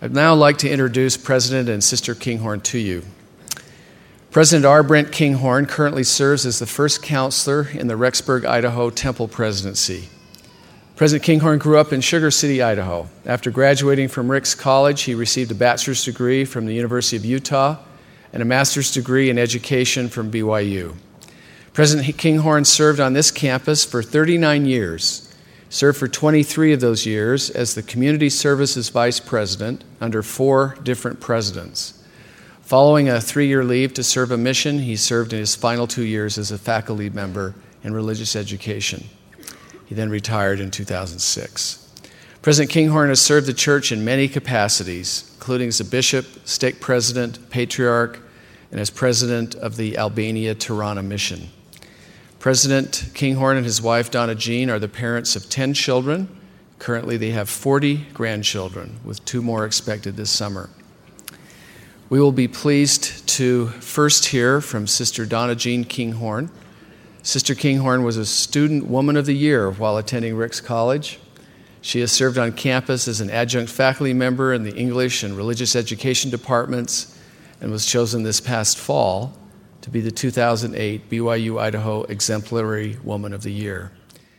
I'd now like to introduce President and Sister Kinghorn to you. President R. Brent Kinghorn currently serves as the first counselor in the Rexburg, Idaho Temple Presidency. President Kinghorn grew up in Sugar City, Idaho. After graduating from Ricks College, he received a bachelor's degree from the University of Utah and a master's degree in education from BYU. President Kinghorn served on this campus for 39 years. Served for 23 of those years as the Community Services Vice President under 4 different presidents. Following a 3-year leave to serve a mission, he served in his final 2 years as a faculty member in religious education. He then retired in 2006. President Kinghorn has served the church in many capacities, including as a bishop, stake president, patriarch, and as president of the Albania Tirana mission. President Kinghorn and his wife, Donna Jean, are the parents of 10 children. Currently, they have 40 grandchildren, with 2 more expected this summer. We will be pleased to first hear from Sister Donna Jean Kinghorn. Sister Kinghorn was a Student Woman of the Year while attending Ricks College. She has served on campus as an adjunct faculty member in the English and religious education departments and was chosen this past fall to be the 2008 BYU Idaho Exemplary Woman of the Year.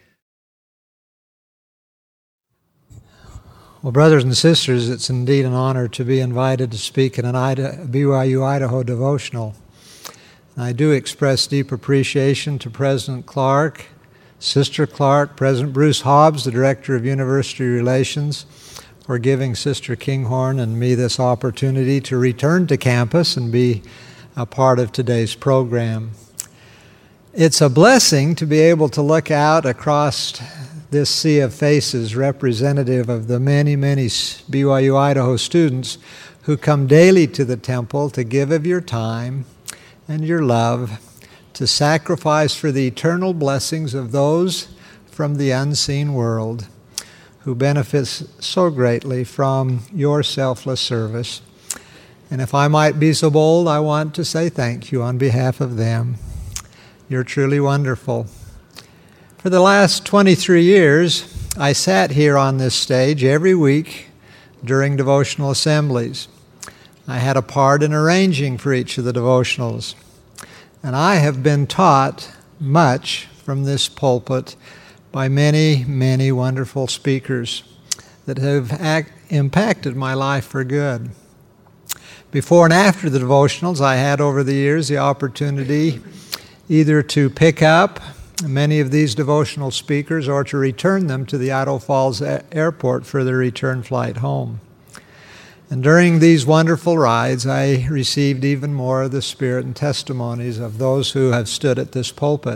Well, brothers and sisters, it's indeed an honor to be invited to speak in an BYU Idaho devotional. And I do express deep appreciation to President Clark, Sister Clark, President Bruce Hobbs, the Director of University Relations, for giving Sister Kinghorn and me this opportunity to return to campus and be a part of today's program. It's a blessing to be able to look out across this sea of faces representative of the many, many BYU Idaho students who come daily to the temple to give of your time and your love, to sacrifice for the eternal blessings of those from the unseen world who benefit so greatly from your selfless service. And if I might be so bold, I want to say thank you on behalf of them. You're truly wonderful. For the last 23 years, I sat here on this stage every week during devotional assemblies. I had a part in arranging for each of the devotionals. And I have been taught much from this pulpit by many, many wonderful speakers that have impacted my life for good. Before and after the devotionals, I had over the years the opportunity either to pick up many of these devotional speakers or to return them to the Idaho Falls Airport for their return flight home. And during these wonderful rides, I received even more of the spirit and testimonies of those who have stood at this pulpit.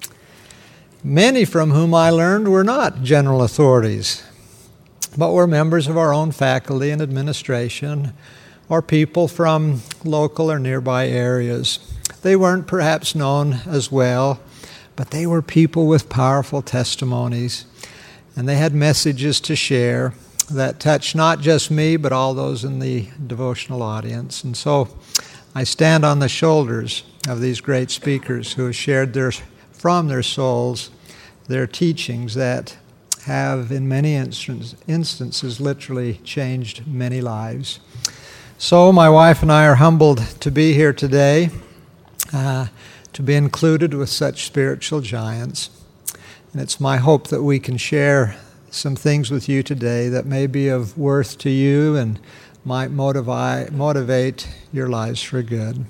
Many from whom I learned were not general authorities, but were members of our own faculty and administration, or people from local or nearby areas. They weren't perhaps known as well, but they were people with powerful testimonies, and they had messages to share that touched not just me, but all those in the devotional audience. And so I stand on the shoulders of these great speakers who have shared from their souls their teachings that have, in many instances, literally changed many lives. So my wife and I are humbled to be here today, to be included with such spiritual giants. And it's my hope that we can share some things with you today that may be of worth to you and might motivate your lives for good.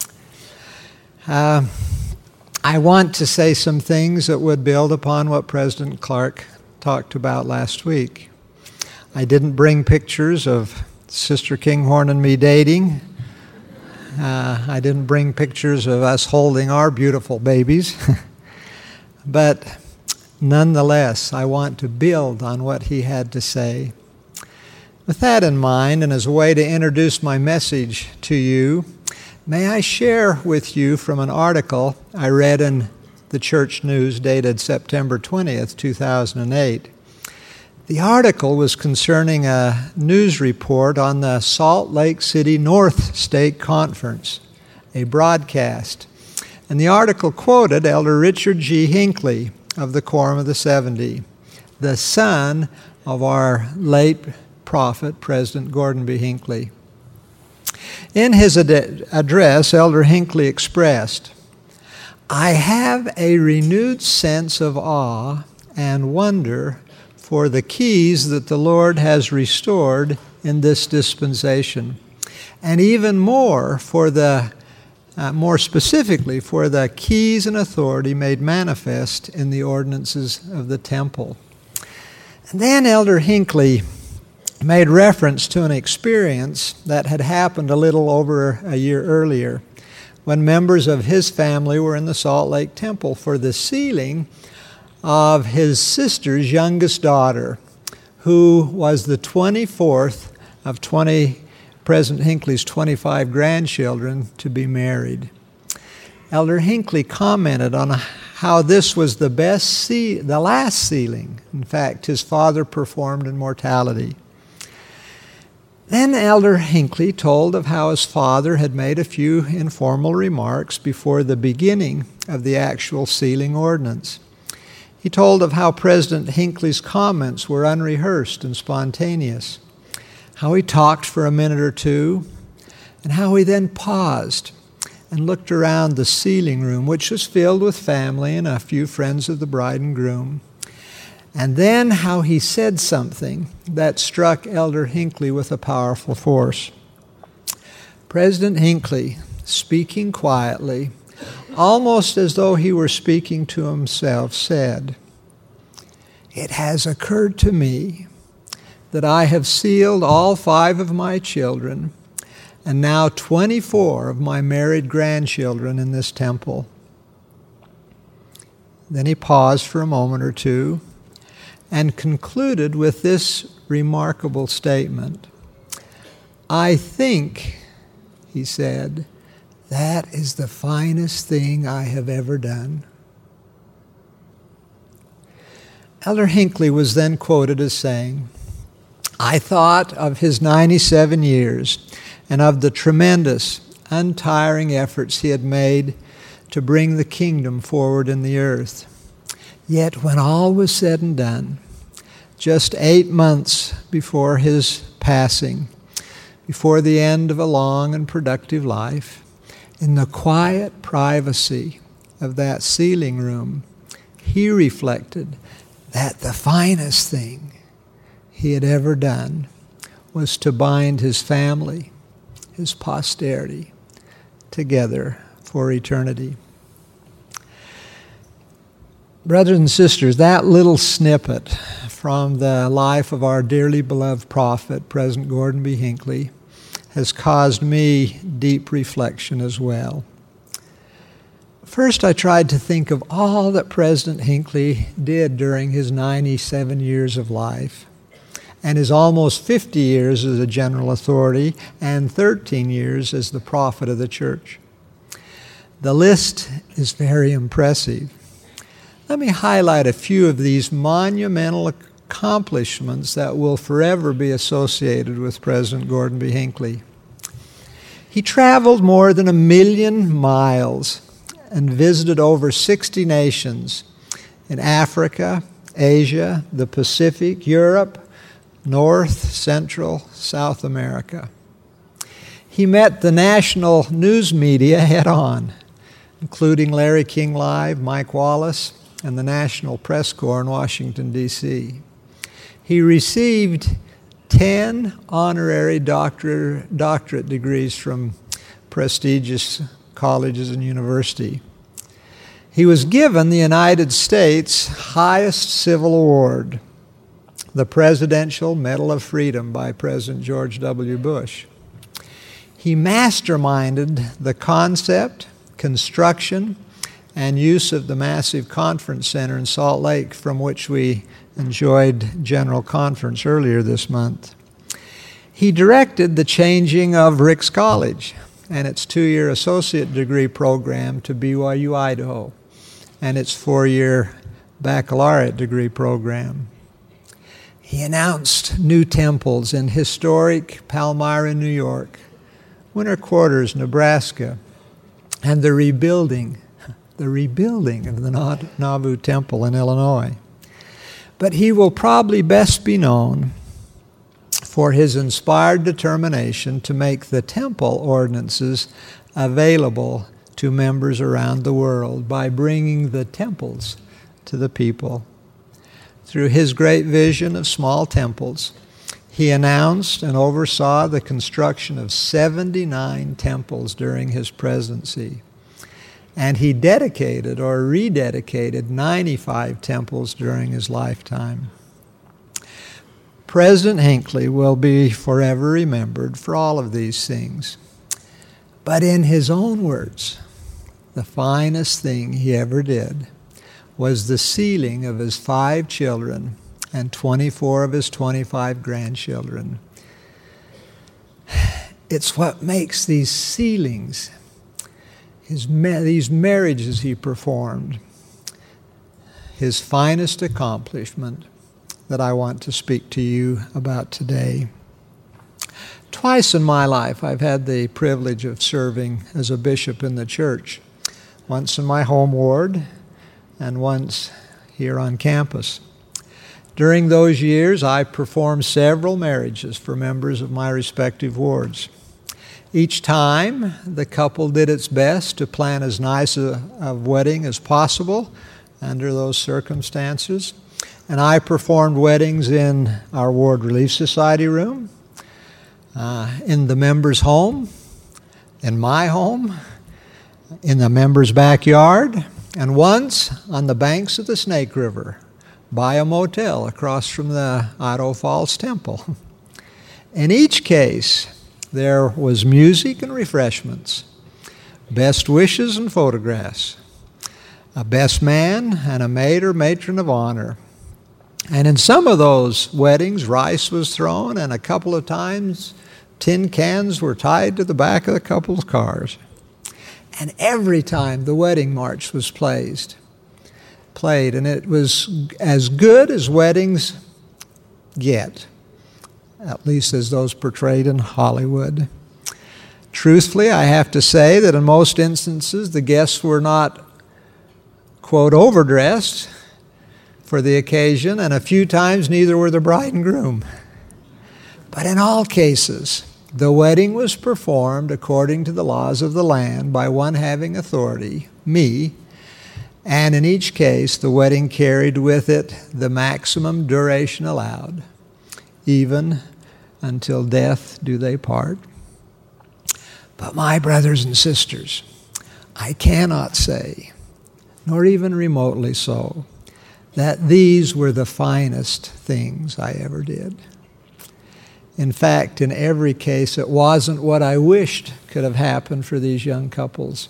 I want to say some things that would build upon what President Clark talked about last week. I didn't bring pictures of Sister Kinghorn and me dating. I didn't bring pictures of us holding our beautiful babies. But nonetheless, I want to build on what he had to say. With that in mind, and as a way to introduce my message to you, may I share with you from an article I read in the Church News dated September 20th, 2008. The article was concerning a news report on the Salt Lake City North State Conference, a broadcast. And the article quoted Elder Richard G. Hinckley of the Quorum of the 70, the son of our late prophet, President Gordon B. Hinckley. In his address, Elder Hinckley expressed, "I have a renewed sense of awe and wonder for the keys that the Lord has restored in this dispensation, and even more more specifically for the keys and authority made manifest in the ordinances of the temple." And then Elder Hinckley made reference to an experience that had happened a little over a year earlier when members of his family were in the Salt Lake Temple for the sealing of his sister's youngest daughter, who was the 24th of President Hinckley's 25 grandchildren to be married. Elder Hinckley commented on how this was the last sealing, in fact, his father performed in mortality. Then Elder Hinckley told of how his father had made a few informal remarks before the beginning of the actual sealing ordinance. He told of how President Hinckley's comments were unrehearsed and spontaneous, how he talked for a minute or two, and how he then paused and looked around the sealing room, which was filled with family and a few friends of the bride and groom. And then how he said something that struck Elder Hinckley with a powerful force. President Hinckley, speaking quietly, almost as though he were speaking to himself, said, "It has occurred to me that I have sealed all 5 of my children and now 24 of my married grandchildren in this temple." Then he paused for a moment or two and concluded with this remarkable statement. "I think," he said, "that is the finest thing I have ever done." Elder Hinckley was then quoted as saying, "I thought of his 97 years and of the tremendous, untiring efforts he had made to bring the kingdom forward in the earth. Yet when all was said and done, just 8 months before his passing, before the end of a long and productive life, in the quiet privacy of that sealing room, he reflected that the finest thing he had ever done was to bind his family, his posterity, together for eternity." Brothers and sisters, that little snippet from the life of our dearly beloved prophet, President Gordon B. Hinckley, has caused me deep reflection as well. First, I tried to think of all that President Hinckley did during his 97 years of life and his almost 50 years as a general authority and 13 years as the prophet of the church. The list is very impressive. Let me highlight a few of these monumental accomplishments that will forever be associated with President Gordon B. Hinckley. He traveled more than 1 million miles and visited over 60 nations in Africa, Asia, the Pacific, Europe, North, Central, South America. He met the national news media head-on, including Larry King Live, Mike Wallace, and the National Press Corps in Washington, D.C. He received 10 honorary doctorate degrees from prestigious colleges and universities. He was given the United States' highest civil award, the Presidential Medal of Freedom by President George W. Bush. He masterminded the concept, construction, and use of the massive conference center in Salt Lake, from which we enjoyed General Conference earlier this month. He directed the changing of Ricks College and its 2-year associate degree program to BYU, Idaho, and its 4-year baccalaureate degree program. He announced new temples in historic Palmyra, New York, Winter Quarters, Nebraska, and the rebuilding of the Nauvoo Temple in Illinois. But he will probably best be known for his inspired determination to make the temple ordinances available to members around the world by bringing the temples to the people. Through his great vision of small temples, he announced and oversaw the construction of 79 temples during his presidency. And he dedicated or rededicated 95 temples during his lifetime. President Hinckley will be forever remembered for all of these things. But in his own words, the finest thing he ever did was the sealing of his 5 children and 24 of his 25 grandchildren. It's what makes these sealings, these marriages he performed, his finest accomplishment that I want to speak to you about today. Twice in my life I've had the privilege of serving as a bishop in the church. Once in my home ward and once here on campus. During those years, I performed several marriages for members of my respective wards. Each time, the couple did its best to plan as nice a wedding as possible under those circumstances. And I performed weddings in our Ward Relief Society room, in the member's home, in my home, in the member's backyard, and once on the banks of the Snake River by a motel across from the Idaho Falls Temple. In each case, there was music and refreshments, best wishes and photographs, a best man and a maid or matron of honor. And in some of those weddings, rice was thrown, and a couple of times tin cans were tied to the back of the couple's cars. And every time the wedding march was played, and it was as good as weddings get, at least as those portrayed in Hollywood. Truthfully, I have to say that in most instances, the guests were not, quote, overdressed for the occasion, and a few times neither were the bride and groom. But in all cases, the wedding was performed according to the laws of the land by one having authority, me, and in each case the wedding carried with it the maximum duration allowed, even until death do they part. But my brothers and sisters, I cannot say, nor even remotely so, that these were the finest things I ever did. In fact, in every case, it wasn't what I wished could have happened for these young couples.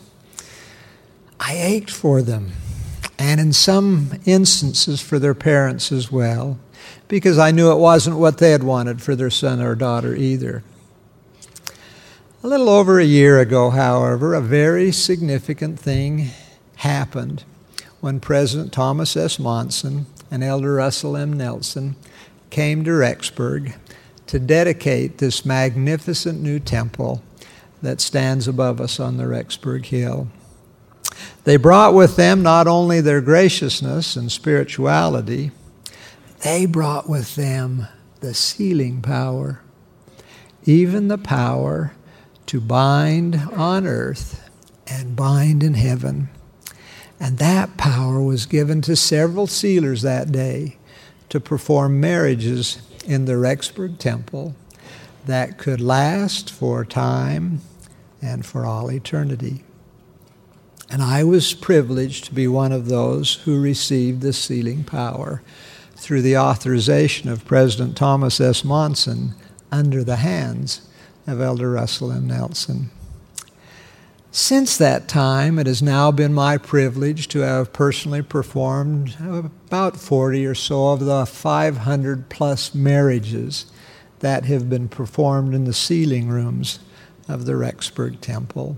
I ached for them, and in some instances for their parents as well, because I knew it wasn't what they had wanted for their son or daughter either. A little over a year ago, however, a very significant thing happened when President Thomas S. Monson and Elder Russell M. Nelson came to Rexburg to dedicate this magnificent new temple that stands above us on the Rexburg Hill. They brought with them not only their graciousness and spirituality, they brought with them the sealing power, even the power to bind on earth and bind in heaven. And that power was given to several sealers that day to perform marriages in the Rexburg Temple that could last for time and for all eternity. And I was privileged to be one of those who received this sealing power through the authorization of President Thomas S. Monson under the hands of Elder Russell M. Nelson. Since that time, it has now been my privilege to have personally performed about 40 or so of the 500 plus marriages that have been performed in the sealing rooms of the Rexburg Temple.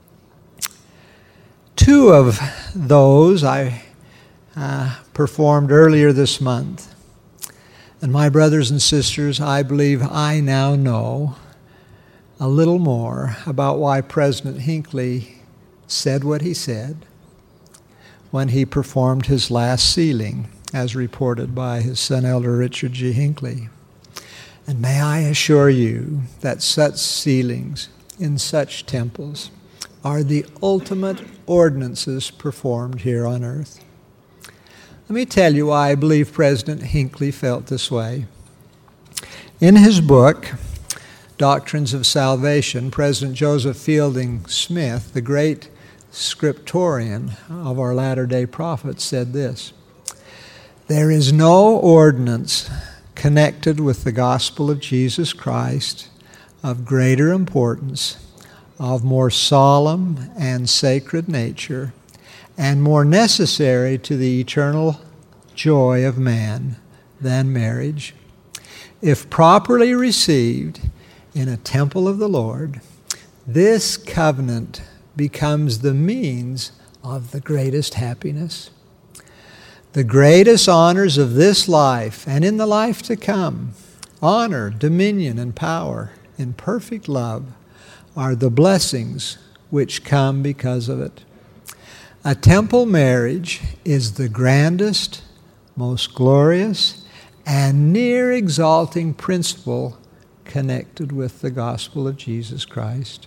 2 of those I performed earlier this month. And my brothers and sisters, I believe I now know a little more about why President Hinckley said what he said when he performed his last sealing, as reported by his son, Elder Richard G. Hinckley. And may I assure you that such sealings in such temples are the ultimate ordinances performed here on earth. Let me tell you why I believe President Hinckley felt this way. In his book, Doctrines of Salvation, President Joseph Fielding Smith, the great scriptorian of our latter-day prophets, said this: "There is no ordinance connected with the gospel of Jesus Christ of greater importance, of more solemn and sacred nature, and more necessary to the eternal joy of man than marriage. If properly received in a temple of the Lord, this covenant becomes the means of the greatest happiness. The greatest honors of this life and in the life to come, honor, dominion, and power in perfect love, are the blessings which come because of it. A temple marriage is the grandest, most glorious, and near exalting principle connected with the gospel of Jesus Christ."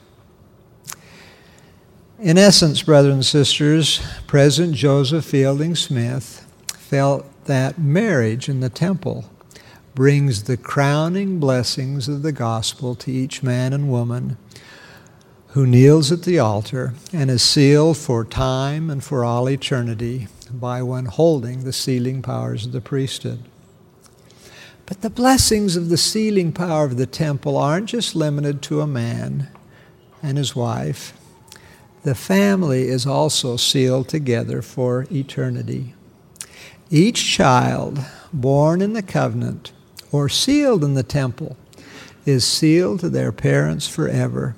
In essence, brothers and sisters, President Joseph Fielding Smith felt that marriage in the temple brings the crowning blessings of the gospel to each man and woman who kneels at the altar and is sealed for time and for all eternity by one holding the sealing powers of the priesthood. But the blessings of the sealing power of the temple aren't just limited to a man and his wife. The family is also sealed together for eternity. Each child born in the covenant or sealed in the temple is sealed to their parents forever.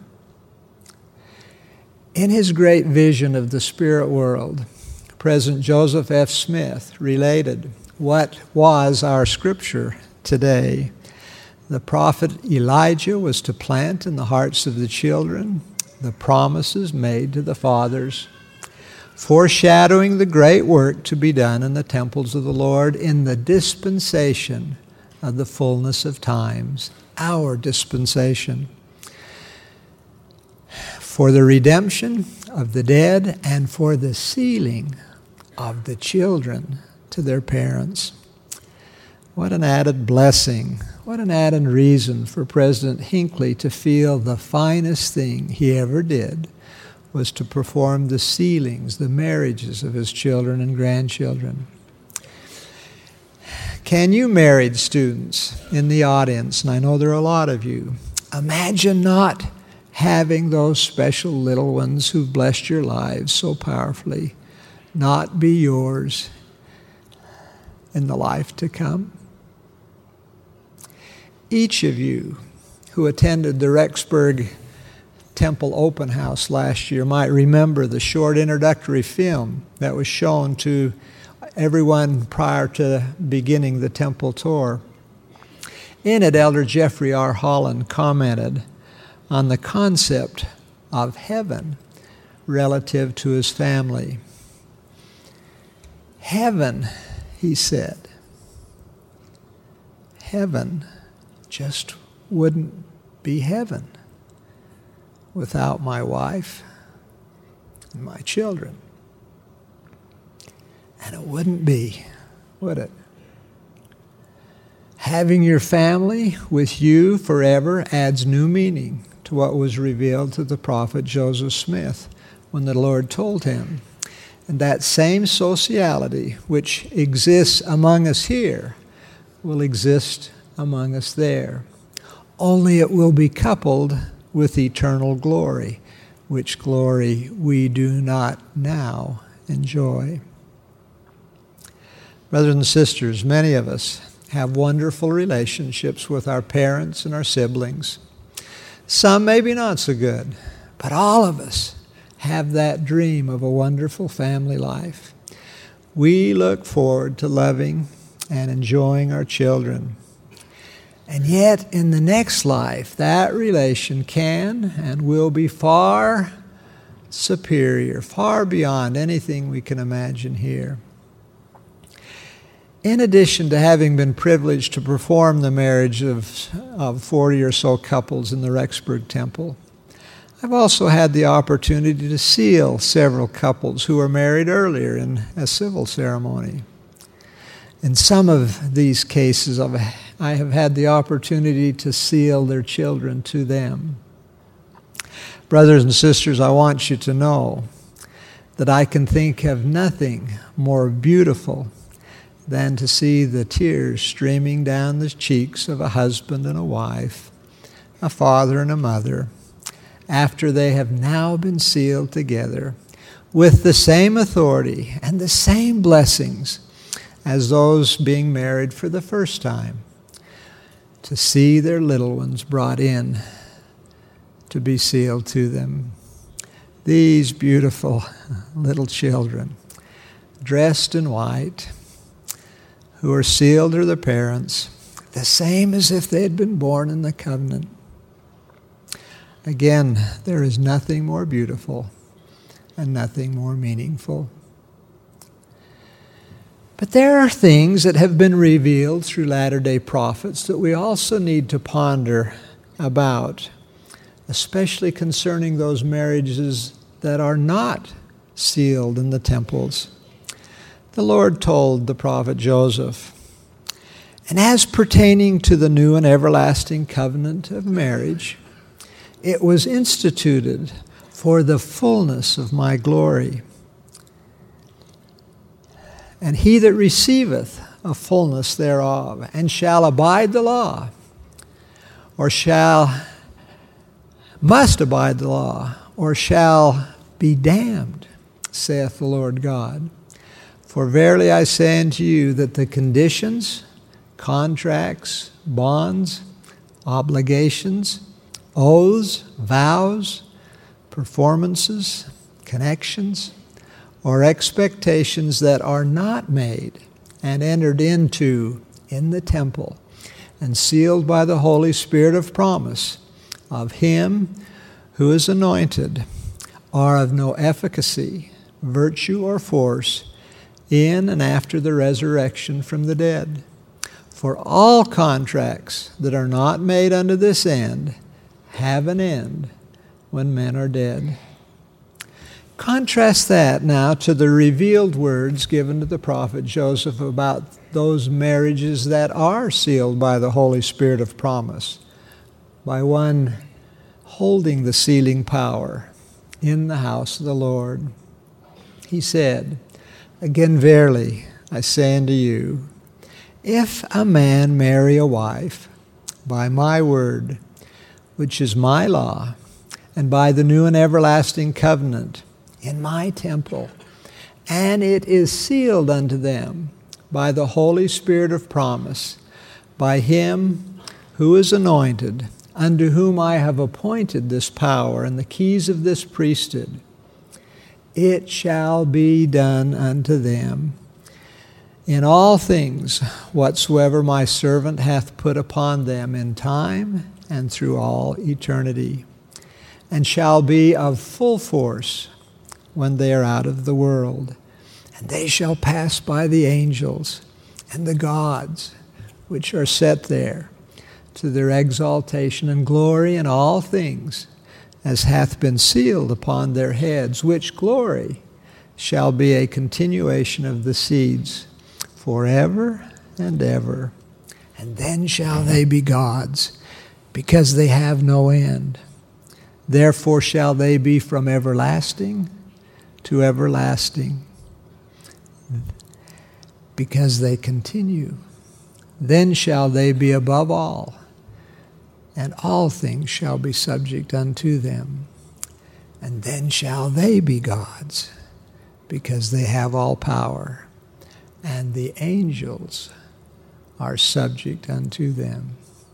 In his great vision of the spirit world, President Joseph F. Smith related what was our scripture today. The prophet Elijah was to plant in the hearts of the children the promises made to the fathers, foreshadowing the great work to be done in the temples of the Lord in the dispensation of the fullness of times, our dispensation, for the redemption of the dead and for the sealing of the children to their parents. What an added blessing, what an added reason for President Hinckley to feel the finest thing he ever did was to perform the sealings, the marriages of his children and grandchildren. Can you, married students in the audience, and I know there are a lot of you, imagine not having those special little ones who've blessed your lives so powerfully not be yours in the life to come? Each of you who attended the Rexburg Temple Open House last year might remember the short introductory film that was shown to everyone prior to beginning the temple tour. In it, Elder Jeffrey R. Holland commented on the concept of heaven relative to his family. Heaven, he said, heaven just wouldn't be heaven without my wife and my children. And it wouldn't be, would it? Having your family with you forever adds new meaning to what was revealed to the prophet Joseph Smith when the Lord told him. And that same sociality which exists among us here will exist among us there. Only it will be coupled with eternal glory, which glory we do not now enjoy. Brothers and sisters, many of us have wonderful relationships with our parents and our siblings. Some maybe not so good, but all of us have that dream of a wonderful family life. We look forward to loving and enjoying our children. And yet, in the next life, that relation can and will be far superior, far beyond anything we can imagine here. In addition to having been privileged to perform the marriage of 40 or so couples in the Rexburg Temple, I've also had the opportunity to seal several couples who were married earlier in a civil ceremony. In some of these cases, I have had the opportunity to seal their children to them. Brothers and sisters, I want you to know that I can think of nothing more beautiful than to see the tears streaming down the cheeks of a husband and a wife, a father and a mother, after they have now been sealed together with the same authority and the same blessings as those being married for the first time, to see their little ones brought in to be sealed to them. These beautiful little children, dressed in white, who are sealed to their parents, the same as if they had been born in the covenant. Again, there is nothing more beautiful and nothing more meaningful. But there are things that have been revealed through latter-day prophets that we also need to ponder about, especially concerning those marriages that are not sealed in the temples. The Lord told the prophet Joseph, "And as pertaining to the new and everlasting covenant of marriage, it was instituted for the fullness of my glory. And he that receiveth a fullness thereof, and shall abide the law, or must abide the law, or shall be damned, saith the Lord God. For verily I say unto you that the conditions, contracts, bonds, obligations, oaths, vows, performances, connections, or expectations that are not made and entered into in the temple and sealed by the Holy Spirit of promise of him who is anointed are of no efficacy, virtue, or force in and after the resurrection from the dead. For all contracts that are not made unto this end have an end when men are dead." Contrast that now to the revealed words given to the prophet Joseph about those marriages that are sealed by the Holy Spirit of promise, by one holding the sealing power in the house of the Lord. He said, "Again, verily, I say unto you, if a man marry a wife by my word, which is my law, and by the new and everlasting covenant in my temple, and it is sealed unto them by the Holy Spirit of promise, by him who is anointed, unto whom I have appointed this power and the keys of this priesthood, it shall be done unto them in all things whatsoever my servant hath put upon them in time and through all eternity, and shall be of full force when they are out of the world. And they shall pass by the angels and the gods which are set there to their exaltation and glory in all things, as hath been sealed upon their heads, which glory shall be a continuation of the seeds forever and ever. And then shall they be gods, because they have no end. Therefore shall they be from everlasting to everlasting, because they continue. Then shall they be above all, and all things shall be subject unto them. And then shall they be gods, because they have all power, and the angels are subject unto them.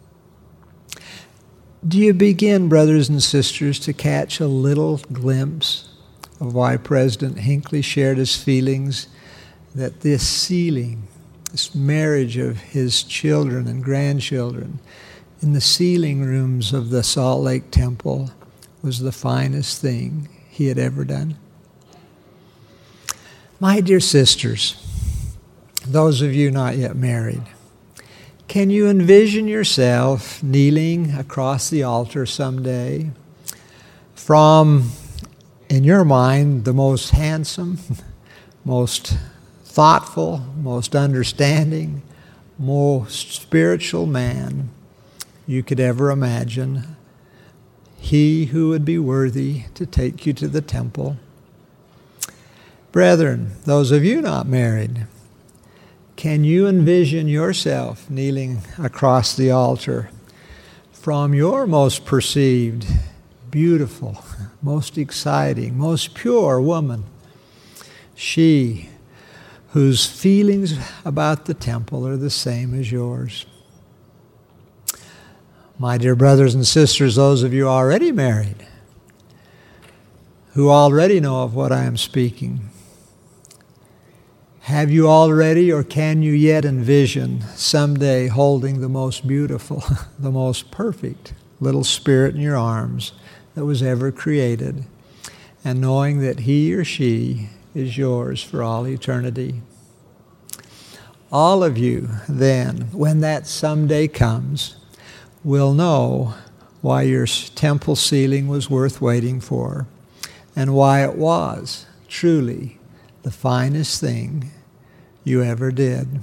Do you begin, brothers and sisters, to catch a little glimpse of why President Hinckley shared his feelings that this sealing, this marriage of his children and grandchildren in the sealing rooms of the Salt Lake Temple was the finest thing he had ever done? My dear sisters, those of you not yet married, can you envision yourself kneeling across the altar someday from, in your mind, the most handsome, most thoughtful, most understanding, most spiritual man you could ever imagine, he who would be worthy to take you to the temple? Brethren, those of you not married, can you envision yourself kneeling across the altar from your most perceived, beautiful, most exciting, most pure woman, she whose feelings about the temple are the same as yours? My dear brothers and sisters, those of you already married, who already know of what I am speaking, have you already or can you yet envision someday holding the most beautiful, the most perfect little spirit in your arms that was ever created, and knowing that he or she is yours for all eternity? All of you then, when that someday comes, will know why your temple ceiling was worth waiting for, and why it was truly the finest thing you ever did.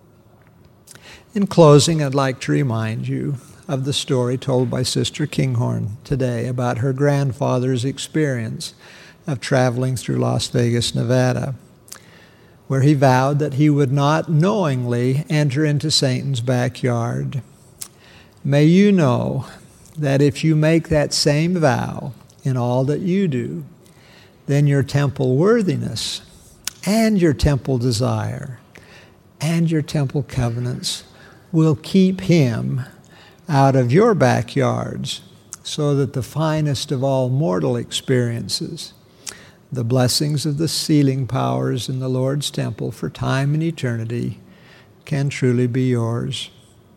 In closing, I'd like to remind you of the story told by Sister Kinghorn today about her grandfather's experience of traveling through Las Vegas, Nevada, where he vowed that he would not knowingly enter into Satan's backyard. May you know that if you make that same vow in all that you do, then your temple worthiness and your temple desire and your temple covenants will keep him out of your backyards, so that the finest of all mortal experiences, the blessings of the sealing powers in the Lord's temple for time and eternity, can truly be yours.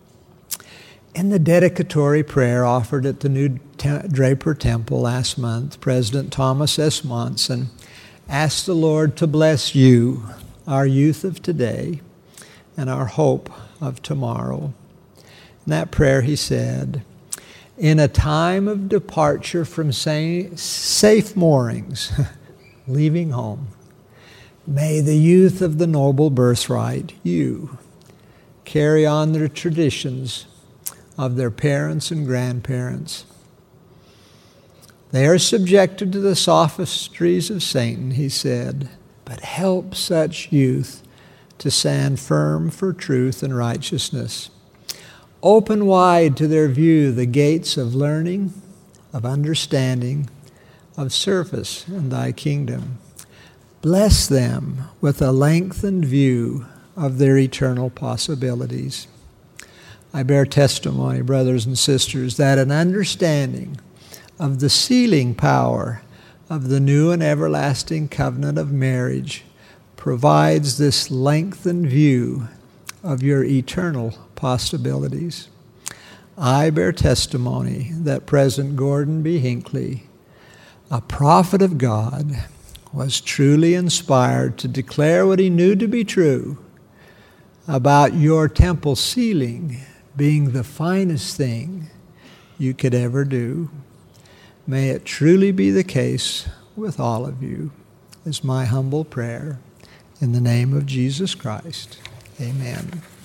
In the dedicatory prayer offered at the new Draper Temple last month, President Thomas S. Monson asked the Lord to bless you, our youth of today, and our hope of tomorrow. In that prayer he said, in a time of departure from safe moorings, leaving home, may the youth of the noble birthright, you, carry on the traditions of their parents and grandparents. They are subjected to the sophistries of Satan, he said, but help such youth to stand firm for truth and righteousness. Open wide to their view the gates of learning, of understanding, of service in thy kingdom. Bless them with a lengthened view of their eternal possibilities. I bear testimony, brothers and sisters, that an understanding of the sealing power of the new and everlasting covenant of marriage provides this lengthened view of your eternal possibilities. I bear testimony that President Gordon B. Hinckley, a prophet of God, was truly inspired to declare what he knew to be true about your temple ceiling being the finest thing you could ever do. May it truly be the case with all of you, is my humble prayer. In the name of Jesus Christ, amen.